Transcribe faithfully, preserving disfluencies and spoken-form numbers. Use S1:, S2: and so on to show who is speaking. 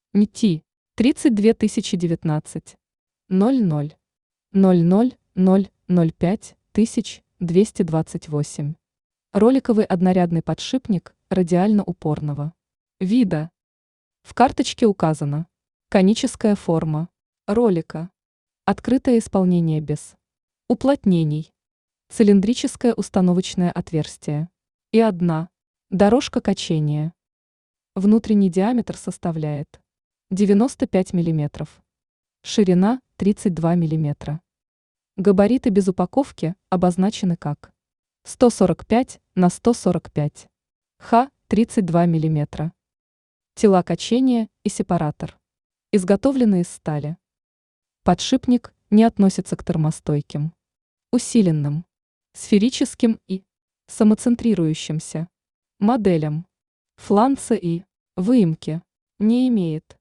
S1: НТИ тридцать две тысячи девятнадцать ноль ноль ноль ноль ноль ноль пять тысяч двести двадцать восемь. Роликовый однорядный подшипник радиально-упорного вида. В карточке указана коническая форма ролика, открытое исполнение без уплотнений, цилиндрическое установочное отверстие и одна дорожка качения. Внутренний диаметр составляет девяносто пять миллиметров, ширина тридцать два миллиметра. Габариты без упаковки обозначены как сто сорок пять на сто сорок пять, Х тридцать два миллиметра. Тела качения и сепаратор изготовлены из стали. Подшипник не относится к термостойким, усиленным, сферическим и самоцентрирующимся моделям. Фланца и выемки не имеет.